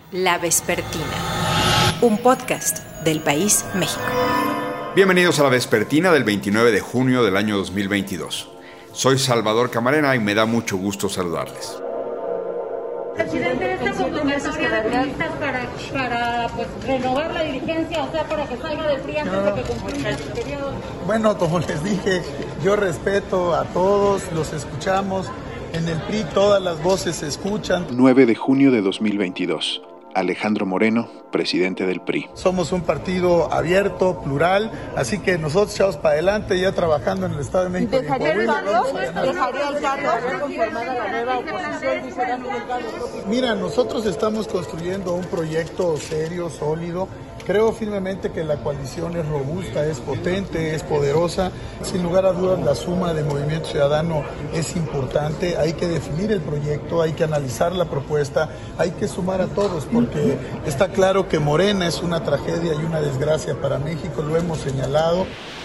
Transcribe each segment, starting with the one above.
La Vespertina, un podcast del País México. Bienvenidos a La Vespertina del 29 de junio del año 2022. Soy Salvador Camarena y me da mucho gusto saludarles. Presidente, esta convocatoria de periodistas para renovar la dirigencia, o sea, para que salga del PRI antes de que concluya el periodo. Bueno, como les dije, yo respeto a todos, los escuchamos. En el PRI todas las voces se escuchan. 9 de junio de 2022. Alejandro Moreno, presidente del PRI. Somos un partido abierto, plural, así que nosotros echamos para adelante, ya trabajando en el Estado de México. ¿Dejaría el cargo conformada la nueva oposición? Mira, nosotros estamos construyendo un proyecto serio, sólido. Creo firmemente que la coalición es robusta, es potente, es poderosa. Sin lugar a dudas, la suma de Movimiento Ciudadano es importante. Hay que definir el proyecto, hay que analizar la propuesta, hay que sumar a todos, porque está claro que Morena es una tragedia y una desgracia para México, lo hemos señalado.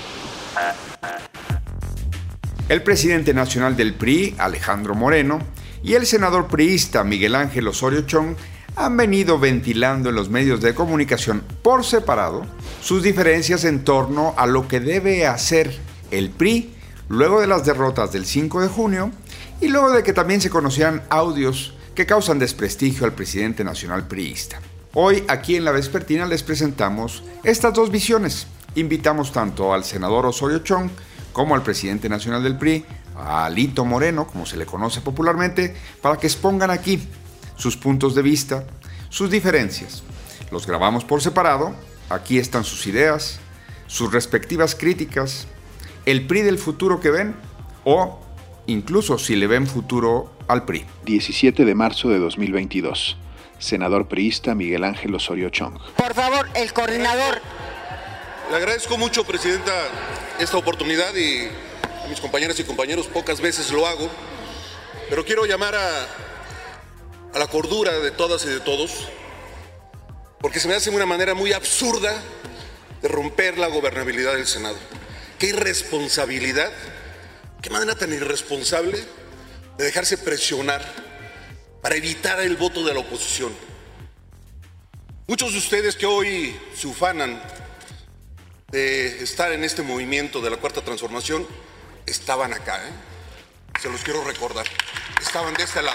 El presidente nacional del PRI, Alejandro Moreno, y el senador priista Miguel Ángel Osorio Chong han venido ventilando en los medios de comunicación por separado sus diferencias en torno a lo que debe hacer el PRI luego de las derrotas del 5 de junio y luego de que también se conocían audios que causan desprestigio al presidente nacional priista. Hoy aquí en La Vespertina les presentamos estas dos visiones. Invitamos tanto al senador Osorio Chong como al presidente nacional del PRI, a Alito Moreno, como se le conoce popularmente, para que expongan aquí sus puntos de vista, sus diferencias. Los grabamos por separado, aquí están sus ideas, sus respectivas críticas, el PRI del futuro que ven o incluso si le ven futuro al PRI. 17 de marzo de 2022. Senador priista Miguel Ángel Osorio Chong. Por favor, el coordinador. Le agradezco mucho, Presidenta, esta oportunidad y a mis compañeras y compañeros pocas veces lo hago, pero quiero llamar a la cordura de todas y de todos, porque se me hace una manera muy absurda de romper la gobernabilidad del Senado. Qué irresponsabilidad, qué manera tan irresponsable de dejarse presionar para evitar el voto de la oposición. Muchos de ustedes que hoy se ufanan de estar en este movimiento de la Cuarta Transformación estaban acá, Se los quiero recordar, estaban de este lado.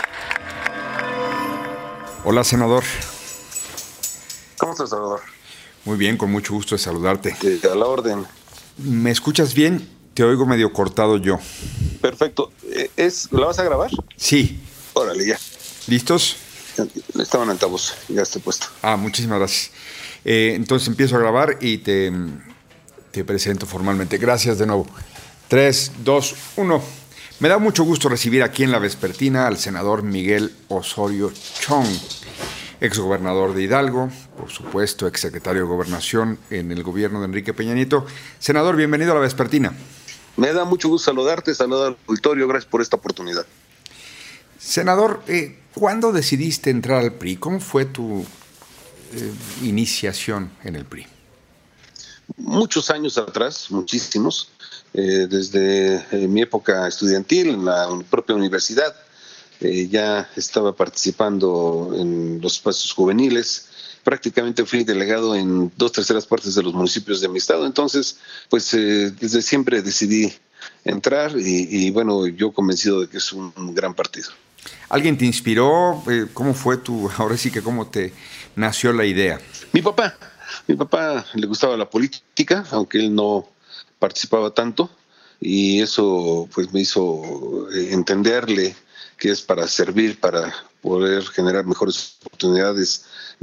Hola, senador. ¿Cómo estás, Salvador? Muy bien, con mucho gusto de saludarte. A la orden. ¿Me escuchas bien? Te oigo medio cortado yo. Perfecto. ¿La vas a grabar? Sí. Órale, ya. ¿Listos? Estaba en altavoz, ya estoy puesto. Muchísimas gracias. Entonces empiezo a grabar y te presento formalmente. Gracias de nuevo. 3, 2, 1. Me da mucho gusto recibir aquí en La Vespertina al senador Miguel Osorio Chong, exgobernador de Hidalgo, por supuesto, exsecretario de Gobernación en el gobierno de Enrique Peña Nieto. Senador, bienvenido a La Vespertina. Me da mucho gusto saludarte, saludar al auditorio, gracias por esta oportunidad. Senador, ¿cuándo decidiste entrar al PRI? ¿Cómo fue tu iniciación en el PRI? Muchos años atrás, muchísimos. Desde mi época estudiantil en la propia universidad, ya estaba participando en los espacios juveniles. Prácticamente fui delegado en 2/3 partes de los municipios de mi estado. Entonces, pues desde siempre decidí entrar y bueno, yo convencido de que es un gran partido. ¿Alguien te inspiró? ¿Cómo fue ahora sí que cómo te nació la idea? Mi papá le gustaba la política, aunque él no participaba tanto, y eso pues me hizo entenderle que es para servir, para poder generar mejores oportunidades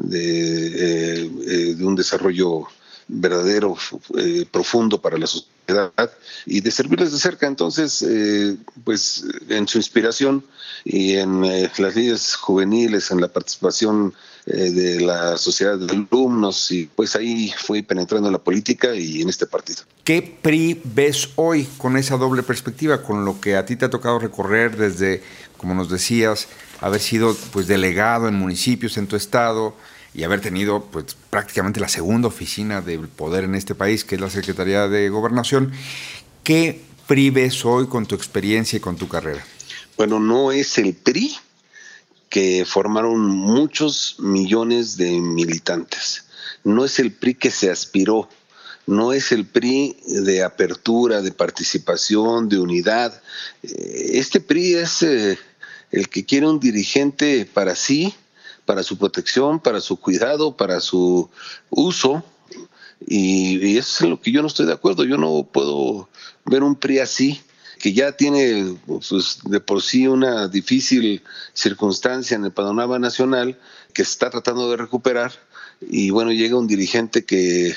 de un desarrollo verdadero, profundo para la sociedad y de servirles de cerca. Entonces, pues en su inspiración y en las líderes juveniles, en la participación de la sociedad de alumnos, y pues ahí fui penetrando en la política y en este partido. ¿Qué PRI ves hoy con esa doble perspectiva, con lo que a ti te ha tocado recorrer desde, como nos decías, haber sido pues delegado en municipios en tu estado y haber tenido pues prácticamente la segunda oficina del poder en este país, que es la Secretaría de Gobernación? ¿Qué PRI ves hoy con tu experiencia y con tu carrera? Bueno, no es el PRI que formaron muchos millones de militantes. No es el PRI que se aspiró, no es el PRI de apertura, de participación, de unidad. Este PRI es el que quiere un dirigente para sí, para su protección, para su cuidado, para su uso, y eso es en lo que yo no estoy de acuerdo. Yo no puedo ver un PRI así, que ya tiene pues, de por sí una difícil circunstancia en el panorama nacional, que está tratando de recuperar, y bueno, llega un dirigente que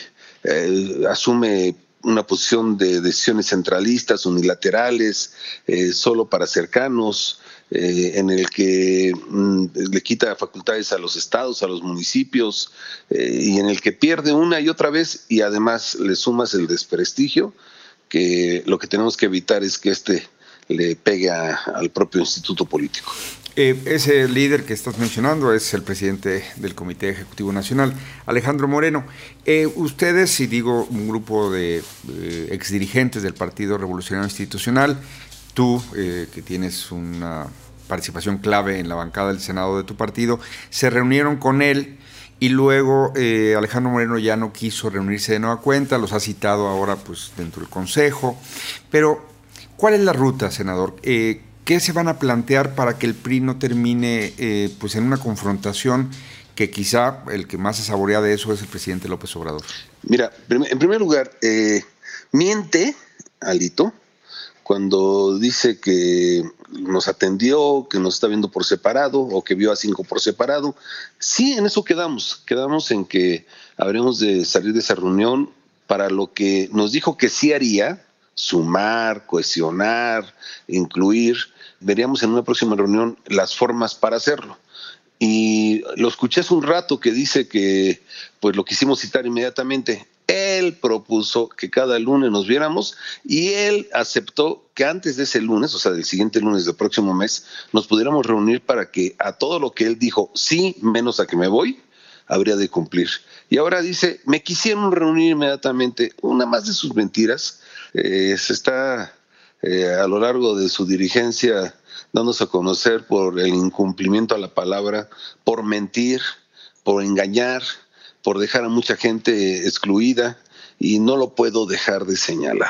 asume una posición de decisiones centralistas, unilaterales, solo para cercanos, en el que le quita facultades a los estados, a los municipios, y en el que pierde una y otra vez, y además le sumas el desprestigio, que lo que tenemos que evitar es que le pegue al propio instituto político. Ese líder que estás mencionando es el presidente del Comité Ejecutivo Nacional, Alejandro Moreno. Ustedes, y digo un grupo de exdirigentes del Partido Revolucionario Institucional, tú, que tienes una participación clave en la bancada del Senado de tu partido, se reunieron con él y luego Alejandro Moreno ya no quiso reunirse de nueva cuenta, los ha citado ahora pues dentro del Consejo. Pero, ¿cuál es la ruta, senador? ¿Qué se van a plantear para que el PRI no termine pues en una confrontación que quizá el que más se saborea de eso es el presidente López Obrador? Mira, en primer lugar, miente Alito cuando dice que nos atendió, que nos está viendo por separado o que vio a 5 por separado. Sí, en eso quedamos en que habremos de salir de esa reunión para lo que nos dijo que sí haría: sumar, cohesionar, incluir. Veríamos en una próxima reunión las formas para hacerlo. Y lo escuché hace un rato que dice que pues lo quisimos citar inmediatamente. Él propuso que cada lunes nos viéramos y él aceptó que antes de ese lunes, o sea, del siguiente lunes del próximo mes, nos pudiéramos reunir para que a todo lo que él dijo, sí, menos a que me voy, habría de cumplir. Y ahora dice, me quisieron reunir inmediatamente. Una más de sus mentiras. Se está a lo largo de su dirigencia dándose a conocer por el incumplimiento a la palabra, por mentir, por engañar, por dejar a mucha gente excluida, y no lo puedo dejar de señalar.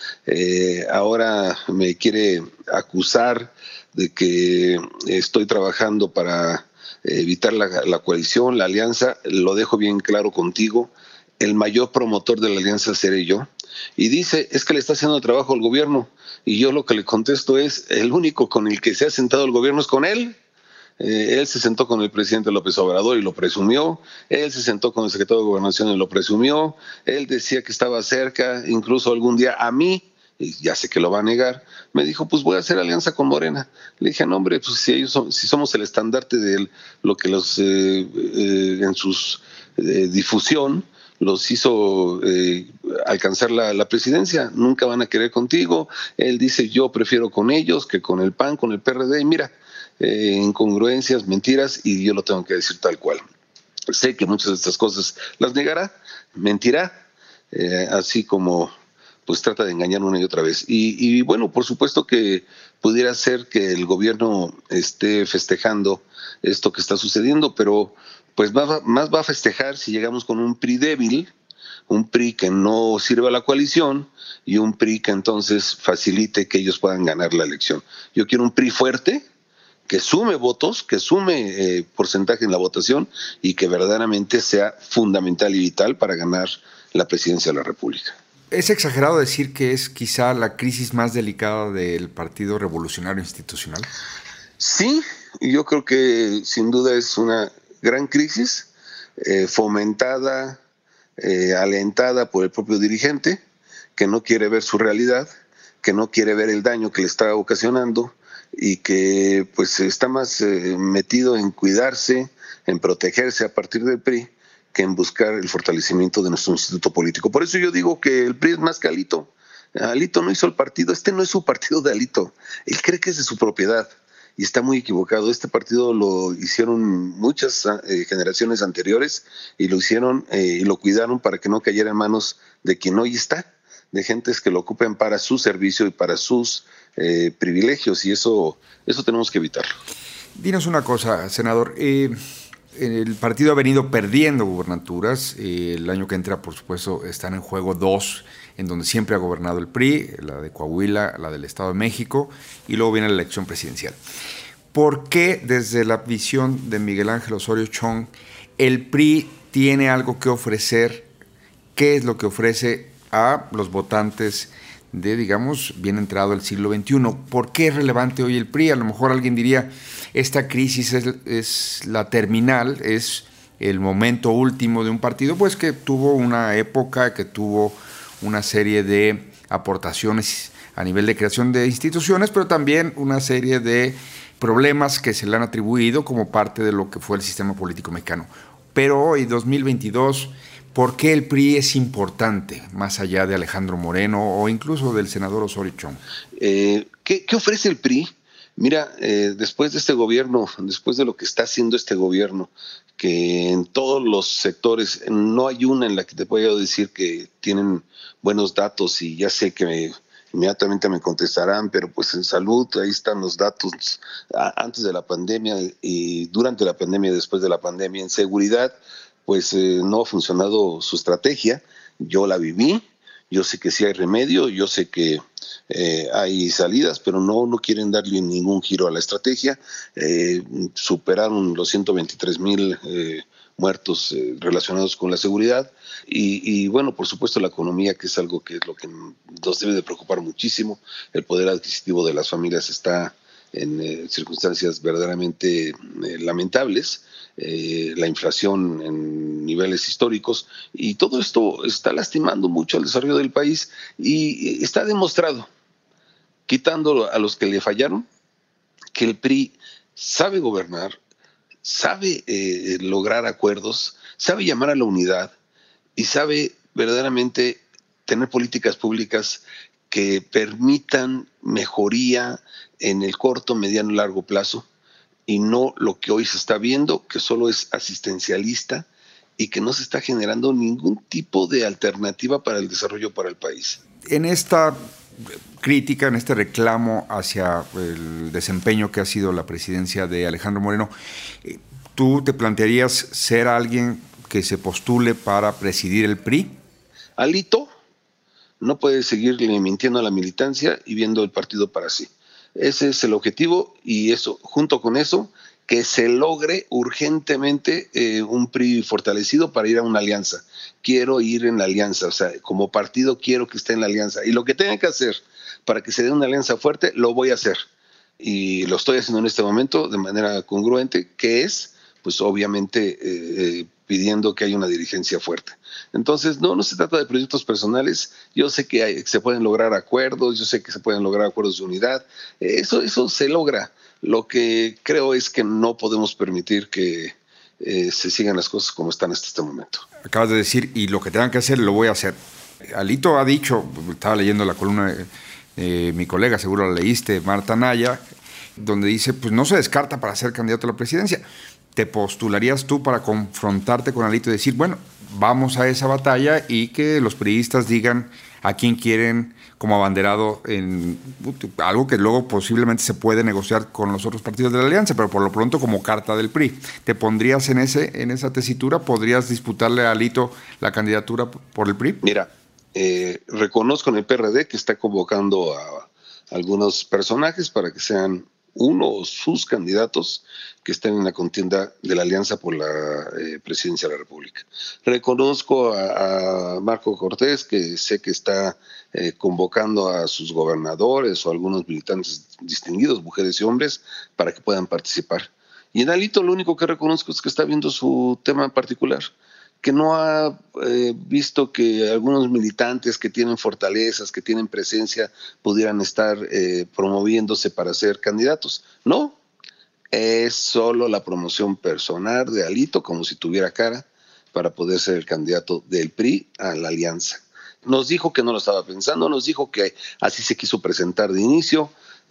Ahora me quiere acusar de que estoy trabajando para evitar la coalición, la alianza. Lo dejo bien claro contigo, el mayor promotor de la alianza seré yo. Y dice, es que le está haciendo el trabajo al gobierno, y yo lo que le contesto es, el único con el que se ha sentado el gobierno es con él. Él se sentó con el presidente López Obrador y lo presumió, él se sentó con el secretario de Gobernación y lo presumió, él decía que estaba cerca, incluso algún día a mí, y ya sé que lo va a negar, me dijo, pues voy a hacer alianza con Morena. Le dije, no hombre, pues si somos el estandarte de lo que los en sus difusión los hizo alcanzar la presidencia, nunca van a querer contigo. Él dice, yo prefiero con ellos que con el PAN, con el PRD, y mira, incongruencias, mentiras, y yo lo tengo que decir tal cual. Sé que muchas de estas cosas las negará, mentirá, así como pues trata de engañar una y otra vez. Y bueno, por supuesto que pudiera ser que el gobierno esté festejando esto que está sucediendo, pero pues más va a festejar si llegamos con un PRI débil, un PRI que no sirva a la coalición y un PRI que entonces facilite que ellos puedan ganar la elección. Yo quiero un PRI fuerte, que sume votos, que sume porcentaje en la votación y que verdaderamente sea fundamental y vital para ganar la presidencia de la República. ¿Es exagerado decir que es quizá la crisis más delicada del Partido Revolucionario Institucional? Sí, yo creo que sin duda es una gran crisis, fomentada, alentada por el propio dirigente, que no quiere ver su realidad, que no quiere ver el daño que le está ocasionando y que pues está más metido en cuidarse, en protegerse a partir del PRI, que en buscar el fortalecimiento de nuestro instituto político. Por eso yo digo que el PRI es más que Alito. Alito no hizo el partido, este no es su partido de Alito, él cree que es de su propiedad. Y está muy equivocado. Este partido lo hicieron muchas generaciones anteriores y lo hicieron y lo cuidaron para que no cayera en manos de quien hoy está, de gentes que lo ocupen para su servicio y para sus privilegios, y eso tenemos que evitarlo. Dinos una cosa, senador. El partido ha venido perdiendo gubernaturas. El año que entra, por supuesto, están en juego 2, en donde siempre ha gobernado el PRI, la de Coahuila, la del Estado de México, y luego viene la elección presidencial. ¿Por qué, desde la visión de Miguel Ángel Osorio Chong, el PRI tiene algo que ofrecer? ¿Qué es lo que ofrece a los votantes de, digamos, bien entrado el siglo XXI? ¿Por qué es relevante hoy el PRI? A lo mejor alguien diría, esta crisis es la terminal, es el momento último de un partido, pues que tuvo una época, que tuvo una serie de aportaciones a nivel de creación de instituciones, pero también una serie de problemas que se le han atribuido como parte de lo que fue el sistema político mexicano. Pero hoy, 2022... ¿por qué el PRI es importante, más allá de Alejandro Moreno o incluso del senador Osorio Chong? ¿Qué ofrece el PRI? Mira, después de este gobierno, después de lo que está haciendo este gobierno, que en todos los sectores, no hay una en la que te pueda decir que tienen buenos datos, y ya sé que inmediatamente me contestarán, pero pues en salud, ahí están los datos antes de la pandemia y durante la pandemia y después de la pandemia. En seguridad, pues no ha funcionado su estrategia. Yo la viví, yo sé que sí hay remedio, yo sé que hay salidas, pero no quieren darle ningún giro a la estrategia. Superaron los 123,000 muertos relacionados con la seguridad y bueno, por supuesto la economía, que es algo que es lo que nos debe de preocupar muchísimo. El poder adquisitivo de las familias está en circunstancias verdaderamente lamentables. La inflación en niveles históricos, y todo esto está lastimando mucho el desarrollo del país, y está demostrado, quitando a los que le fallaron, que el PRI sabe gobernar, sabe lograr acuerdos, sabe llamar a la unidad y sabe verdaderamente tener políticas públicas que permitan mejoría en el corto, mediano y largo plazo, y no lo que hoy se está viendo, que solo es asistencialista y que no se está generando ningún tipo de alternativa para el desarrollo para el país. En esta crítica, en este reclamo hacia el desempeño que ha sido la presidencia de Alejandro Moreno, ¿tú te plantearías ser alguien que se postule para presidir el PRI? Alito no puede seguirle mintiendo a la militancia y viendo el partido para sí. Ese es el objetivo, y eso, junto con eso, que se logre urgentemente un PRI fortalecido para ir a una alianza. Quiero ir en la alianza, o sea, como partido quiero que esté en la alianza. Y lo que tenga que hacer para que se dé una alianza fuerte, lo voy a hacer. Y lo estoy haciendo en este momento de manera congruente, que es, pues obviamente, pidiendo que haya una dirigencia fuerte. Entonces, no se trata de proyectos personales. Yo sé que se pueden lograr acuerdos, yo sé que se pueden lograr acuerdos de unidad. Eso se logra. Lo que creo es que no podemos permitir que se sigan las cosas como están hasta este momento. Acabas de decir, y lo que tengan que hacer, lo voy a hacer. Alito ha dicho, estaba leyendo la columna de mi colega, seguro la leíste, Marta Naya, donde dice, pues no se descarta para ser candidato a la presidencia. ¿Te postularías tú para confrontarte con Alito y decir, bueno, vamos a esa batalla, y que los priistas digan a quién quieren como abanderado en algo que luego posiblemente se puede negociar con los otros partidos de la alianza, pero por lo pronto como carta del PRI? ¿Te pondrías en esa tesitura? ¿Podrías disputarle a Alito la candidatura por el PRI? Mira, reconozco en el PRD que está convocando a algunos personajes para que sean uno o sus candidatos que estén en la contienda de la alianza por la presidencia de la República. Reconozco a Marco Cortés, que sé que está convocando a sus gobernadores o a algunos militantes distinguidos, mujeres y hombres, para que puedan participar. Y en Alito lo único que reconozco es que está viendo su tema en particular, que no ha visto que algunos militantes que tienen fortalezas, que tienen presencia, pudieran estar promoviéndose para ser candidatos. No, es solo la promoción personal de Alito, como si tuviera cara, para poder ser el candidato del PRI a la alianza. Nos dijo que no lo estaba pensando, nos dijo que así se quiso presentar de inicio,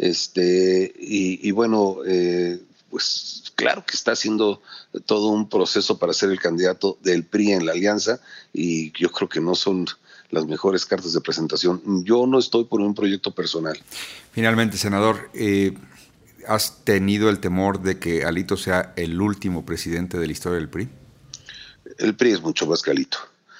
y bueno, pues claro que está haciendo todo un proceso para ser el candidato del PRI en la alianza, y yo creo que no son las mejores cartas de presentación. Yo no estoy por un proyecto personal. Finalmente, senador, ¿has tenido el temor de que Alito sea el último presidente de la historia del PRI? El PRI es mucho más que Alito.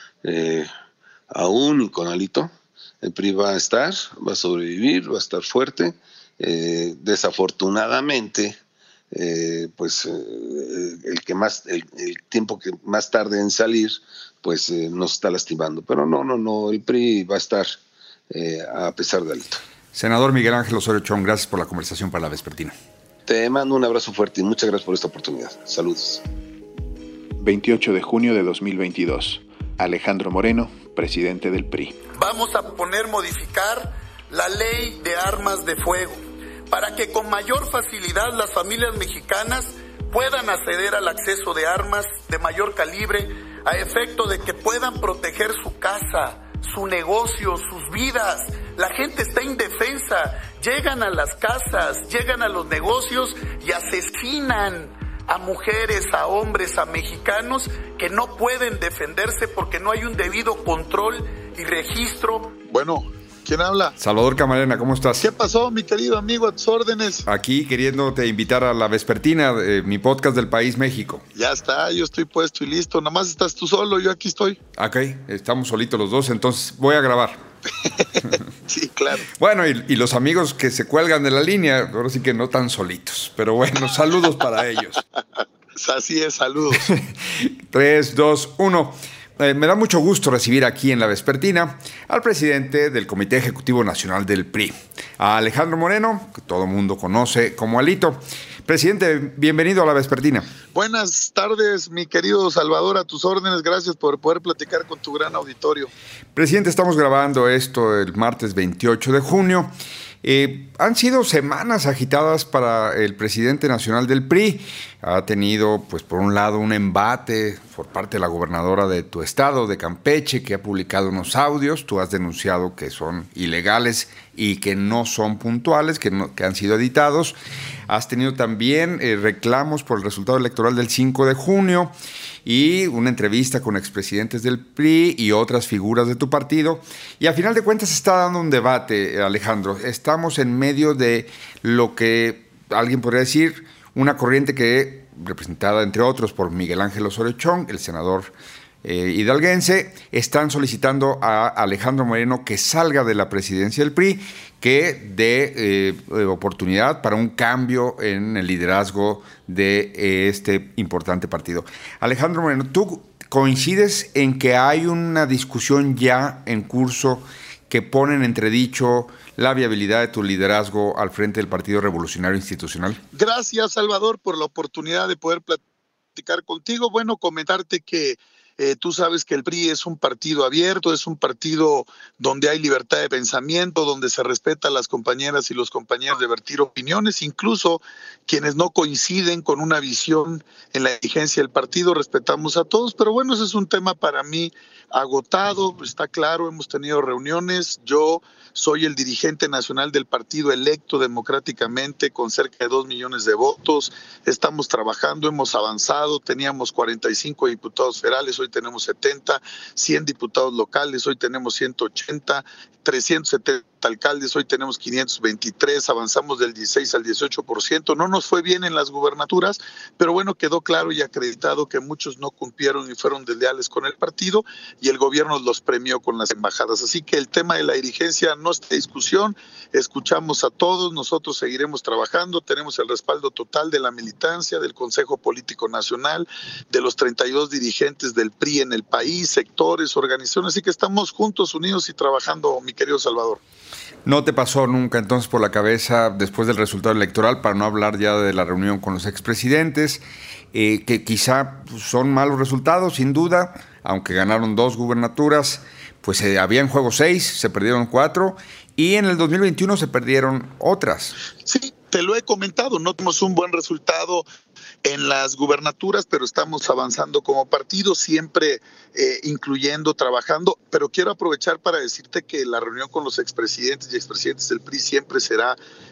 Aún y con Alito, el PRI va a estar, va a sobrevivir, va a estar fuerte. Desafortunadamente, el tiempo que más tarde en salir, pues nos está lastimando. Pero no, el PRI va a estar a pesar de Alito. Senador Miguel Ángel Osorio Chong, gracias por la conversación para La Vespertina. Te mando un abrazo fuerte y muchas gracias por esta oportunidad. Saludos. 28 de junio de 2022. Alejandro Moreno, presidente del PRI. Vamos a modificar la ley de armas de fuego para que con mayor facilidad las familias mexicanas puedan acceder al acceso de armas de mayor calibre a efecto de que puedan proteger su casa, su negocio, sus vidas. La gente está indefensa, llegan a las casas, llegan a los negocios y asesinan a mujeres, a hombres, a mexicanos que no pueden defenderse porque no hay un debido control y registro. Bueno, ¿quién habla? Salvador Camarena, ¿cómo estás? ¿Qué pasó, mi querido amigo? A tus órdenes. Aquí queriéndote invitar a La Vespertina, mi podcast del País México. Ya está, yo estoy puesto y listo. Nada más estás tú solo, yo aquí estoy. Ok, estamos solitos los dos, entonces voy a grabar. Sí, claro. Bueno, y los amigos que se cuelgan de la línea, ahora sí que no tan solitos. Pero bueno, saludos para ellos. Así es, saludos. 3, 2, 1. Me da mucho gusto recibir aquí en La Vespertina al presidente del Comité Ejecutivo Nacional del PRI, a Alejandro Moreno, que todo el mundo conoce como Alito. Presidente, bienvenido a La Vespertina. Buenas tardes, mi querido Salvador, a tus órdenes. Gracias por poder platicar con tu gran auditorio. Presidente, estamos grabando esto el martes 28 de junio. Han sido semanas agitadas para el presidente nacional del PRI. Ha tenido, pues, por un lado, un embate por parte de la gobernadora de tu estado, de Campeche, que ha publicado unos audios. Tú has denunciado que son ilegales y que no son puntuales, que han sido editados. Has tenido también reclamos por el resultado electoral del 5 de junio y una entrevista con expresidentes del PRI y otras figuras de tu partido. Y a final de cuentas se está dando un debate, Alejandro. Estamos en medio de lo que alguien podría decir, una corriente que, representada entre otros por Miguel Ángel Osorio Chong, el senador hidalguense, están solicitando a Alejandro Moreno que salga de la presidencia del PRI, que dé oportunidad para un cambio en el liderazgo de este importante partido. Alejandro Moreno, ¿tú coincides en que hay una discusión ya en curso que pone en entredicho la viabilidad de tu liderazgo al frente del Partido Revolucionario Institucional? Gracias, Salvador, por la oportunidad de poder platicar contigo. Bueno, comentarte que tú sabes que el PRI es un partido abierto, es un partido donde hay libertad de pensamiento, donde se respeta a las compañeras y los compañeros de vertir opiniones, incluso quienes no coinciden con una visión en la dirigencia del partido, respetamos a todos, pero bueno, ese es un tema para mí agotado, está claro, hemos tenido reuniones, yo soy el dirigente nacional del partido electo democráticamente con cerca de 2 millones de votos, estamos trabajando, hemos avanzado, teníamos 45 diputados federales, hoy tenemos 70, 100 diputados locales, hoy tenemos 180, 370 alcaldes, hoy tenemos 523, avanzamos del 16 al 18%, no nos fue bien en las gubernaturas, pero bueno, quedó claro y acreditado que muchos no cumplieron y fueron desleales con el partido y el gobierno los premió con las embajadas, así que el tema de la dirigencia no está en discusión, escuchamos a todos, nosotros seguiremos trabajando, tenemos el respaldo total de la militancia, del Consejo Político Nacional, de los 32 dirigentes del PRI en el país, sectores, organizaciones, así que estamos juntos, unidos y trabajando, mi querido Salvador. ¿No te pasó nunca entonces por la cabeza, después del resultado electoral, para no hablar ya de la reunión con los expresidentes, que quizá son malos resultados, sin duda, aunque ganaron 2 gubernaturas, pues había en juego 6, se perdieron 4, y en el 2021 se perdieron otras? Sí, te lo he comentado, no tenemos un buen resultado en las gubernaturas, pero estamos avanzando como partido, siempre incluyendo, trabajando, pero quiero aprovechar para decirte que la reunión con los expresidentes y expresidentes del PRI siempre será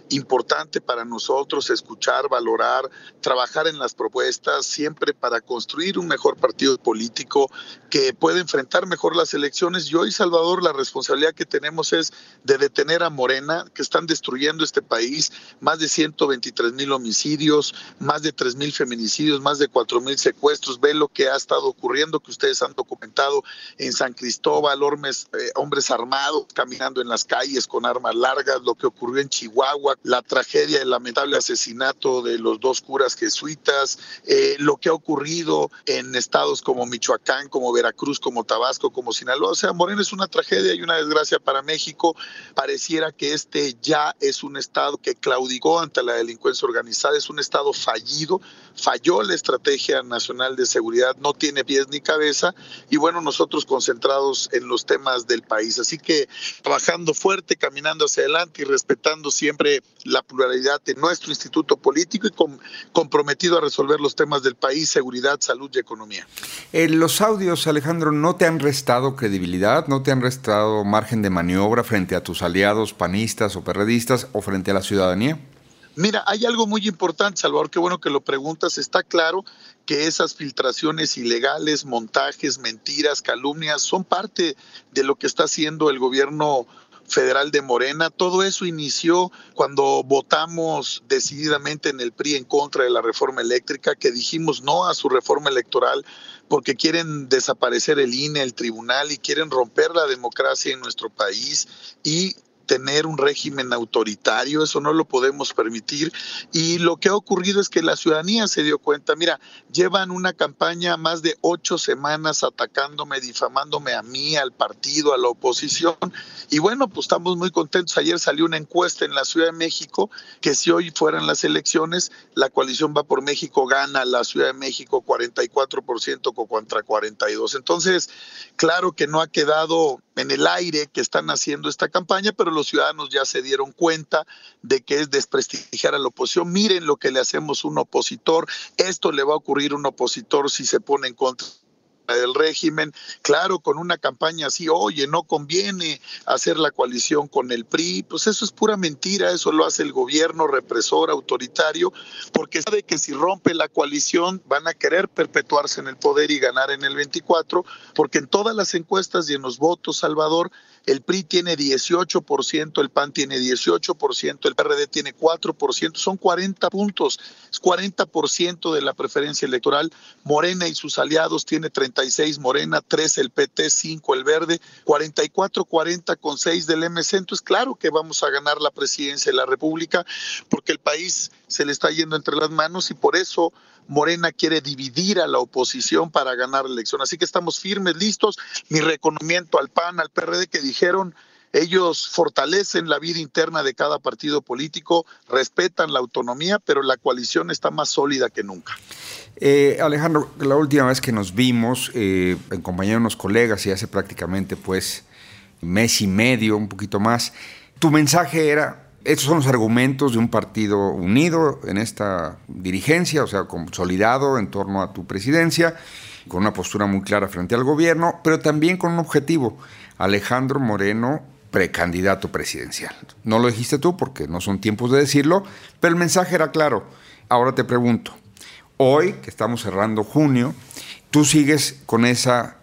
importante para nosotros escuchar, valorar, trabajar en las propuestas, siempre para construir un mejor partido político que pueda enfrentar mejor las elecciones. Y hoy, Salvador, la responsabilidad que tenemos es de detener a Morena, que están destruyendo este país, más de 123,000 homicidios, más de 3,000 feminicidios, más de 4,000 secuestros. Ve lo que ha estado ocurriendo, que ustedes han documentado en San Cristóbal, hombres armados caminando en las calles con armas largas, lo que ocurrió en Chihuahua, la tragedia, el lamentable asesinato de los 2 curas jesuitas, lo que ha ocurrido en estados como Michoacán, como Veracruz, como Tabasco, como Sinaloa. O sea, Morena es una tragedia y una desgracia para México. Pareciera que este ya es un estado que claudicó ante la delincuencia organizada, es un estado fallido, falló la Estrategia Nacional de Seguridad, no tiene pies ni cabeza, y bueno, nosotros concentrados en los temas del país. Así que trabajando fuerte, caminando hacia adelante y respetando siempre la pluralidad de nuestro instituto político y comprometido a resolver los temas del país, seguridad, salud y economía. Los audios, Alejandro, ¿no te han restado credibilidad, no te han restado margen de maniobra frente a tus aliados panistas o perredistas o frente a la ciudadanía? Mira, hay algo muy importante, Salvador, qué bueno que lo preguntas. Está claro que esas filtraciones ilegales, montajes, mentiras, calumnias, son parte de lo que está haciendo el gobierno federal de Morena. Todo eso inició cuando votamos decididamente en el PRI en contra de la reforma eléctrica, que dijimos no a su reforma electoral porque quieren desaparecer el INE, el tribunal, y quieren romper la democracia en nuestro país y tener un régimen autoritario. Eso no lo podemos permitir. Y lo que ha ocurrido es que la ciudadanía se dio cuenta. Mira, llevan una campaña más de 8 semanas atacándome, difamándome a mí, al partido, a la oposición. Y bueno, pues estamos muy contentos. Ayer salió una encuesta en la Ciudad de México que si hoy fueran las elecciones, la coalición Va por México gana la Ciudad de México 44% contra 42%. Entonces, claro que no ha quedado en el aire que están haciendo esta campaña, pero los ciudadanos ya se dieron cuenta de que es desprestigiar a la oposición. Miren lo que le hacemos a un opositor. Esto le va a ocurrir a un opositor si se pone en contra del régimen. Claro, con una campaña así, oye, no conviene hacer la coalición con el PRI, pues eso es pura mentira. Eso lo hace el gobierno represor, autoritario, porque sabe que si rompe la coalición van a querer perpetuarse en el poder y ganar en el 24, porque en todas las encuestas y en los votos, Salvador, el PRI tiene 18%, el PAN tiene 18%, el PRD tiene 4%, son 40 puntos, es 40% de la preferencia electoral. Morena y sus aliados tiene 36 Morena, 3 el PT, 5 el Verde, 44-40 con 6 del MC. Entonces, claro que vamos a ganar la presidencia de la República porque el país se le está yendo entre las manos y por eso Morena quiere dividir a la oposición para ganar la elección. Así que estamos firmes, listos. Mi reconocimiento al PAN, al PRD, que dijeron ellos fortalecen la vida interna de cada partido político, respetan la autonomía, pero la coalición está más sólida que nunca. Alejandro, la última vez que nos vimos, en compañía de unos colegas, y hace prácticamente pues mes y medio, un poquito más, tu mensaje era: estos son los argumentos de un partido unido en esta dirigencia, o sea, consolidado en torno a tu presidencia, con una postura muy clara frente al gobierno, pero también con un objetivo: Alejandro Moreno, precandidato presidencial. No lo dijiste tú porque no son tiempos de decirlo, pero el mensaje era claro. Ahora te pregunto, hoy que estamos cerrando junio, tú sigues con esa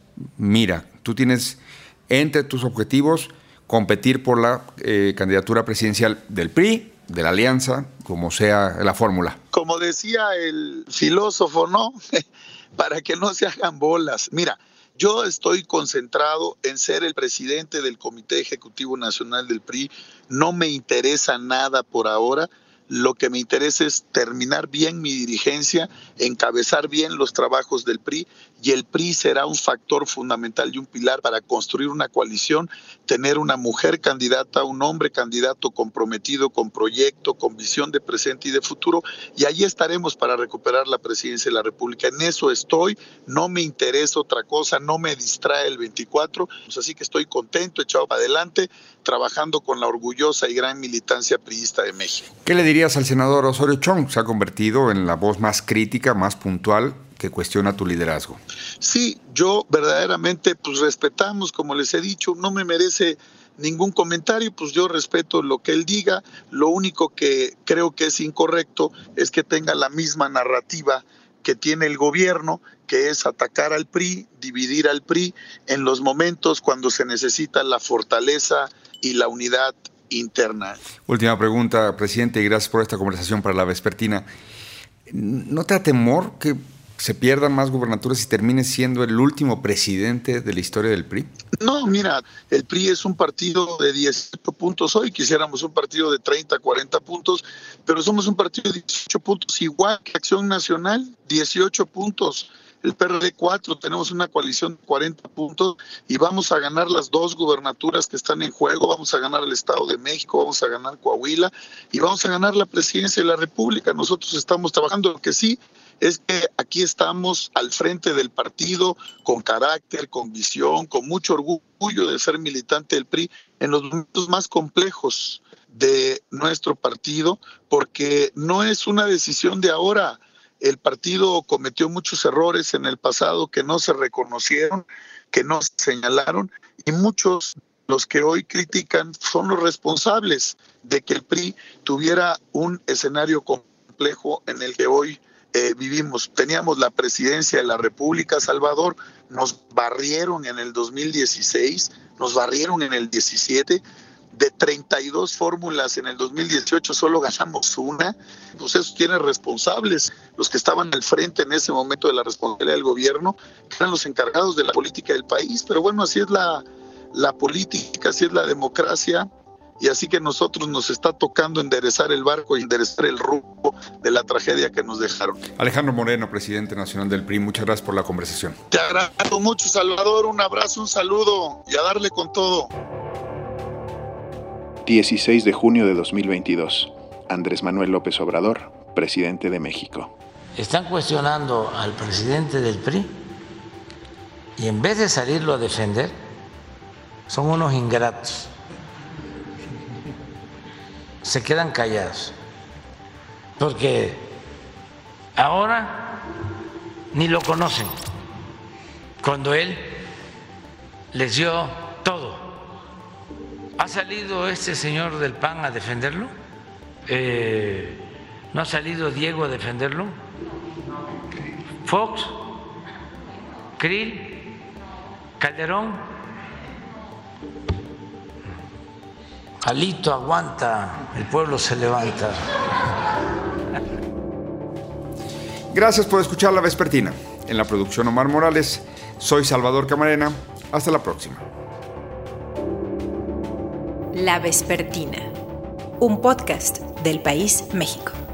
mira, tú tienes entre tus objetivos competir por la candidatura presidencial del PRI, de la alianza, como sea la fórmula. Como decía el filósofo, ¿no? Para que no se hagan bolas. Mira, yo estoy concentrado en ser el presidente del Comité Ejecutivo Nacional del PRI. No me interesa nada por ahora. Lo que me interesa es terminar bien mi dirigencia, encabezar bien los trabajos del PRI, y el PRI será un factor fundamental y un pilar para construir una coalición, tener una mujer candidata, un hombre candidato comprometido con proyecto, con visión de presente y de futuro, y allí estaremos para recuperar la presidencia de la República. En eso estoy, no me interesa otra cosa, no me distrae el 24, pues así que estoy contento, echado para adelante, trabajando con la orgullosa y gran militancia priista de México. ¿Qué le dirías al senador Osorio Chong? Se ha convertido en la voz más crítica, más puntual, que cuestiona tu liderazgo. Sí, yo verdaderamente pues respetamos, como les he dicho, no me merece ningún comentario, pues yo respeto lo que él diga. Lo único que creo que es incorrecto es que tenga la misma narrativa que tiene el gobierno, que es atacar al PRI, dividir al PRI en los momentos cuando se necesita la fortaleza y la unidad interna. Última pregunta, presidente, y gracias por esta conversación para la vespertina. ¿No te da temor que se pierdan más gubernaturas y termine siendo el último presidente de la historia del PRI? No, mira, el PRI es un partido de 18 puntos hoy, quisiéramos un partido de 30, 40 puntos, pero somos un partido de 18 puntos, igual que Acción Nacional, 18 puntos. El PRD 4, tenemos una coalición de 40 puntos y vamos a ganar las 2 gubernaturas que están en juego, vamos a ganar el Estado de México, vamos a ganar Coahuila y vamos a ganar la presidencia de la República. Nosotros estamos trabajando, lo que sí es que aquí estamos al frente del partido, con carácter, con visión, con mucho orgullo de ser militante del PRI en los momentos más complejos de nuestro partido, porque no es una decisión de ahora. El partido cometió muchos errores en el pasado que no se reconocieron, que no se señalaron, y muchos, los que hoy critican, son los responsables de que el PRI tuviera un escenario complejo en el que hoy vivimos. Teníamos la presidencia de la República, Salvador, nos barrieron en el 2016, nos barrieron en el 17, de 32 fórmulas en el 2018 solo ganamos una. Pues eso tiene responsables, los que estaban al frente en ese momento de la responsabilidad del gobierno, que eran los encargados de la política del país. Pero bueno, así es la política, así es la democracia, y así que nosotros nos está tocando enderezar el barco y enderezar el rumbo de la tragedia que nos dejaron. Alejandro Moreno, presidente nacional del PRI, muchas gracias por la conversación. Te agradezco mucho, Salvador, un abrazo, un saludo y a darle con todo. 16 de junio de 2022. Andrés Manuel López Obrador, presidente de México. Están cuestionando al presidente del PRI y en vez de salirlo a defender, son unos ingratos. Se quedan callados. Porque ahora ni lo conocen. Cuando él les dio todo. ¿Ha salido este señor del PAN a defenderlo? ¿No ha salido Diego a defenderlo? ¿Fox? ¿Krill? ¿Calderón? Alito aguanta, el pueblo se levanta. Gracias por escuchar La Vespertina. En la producción Omar Morales, soy Salvador Camarena. Hasta la próxima. La Vespertina, un podcast del País México.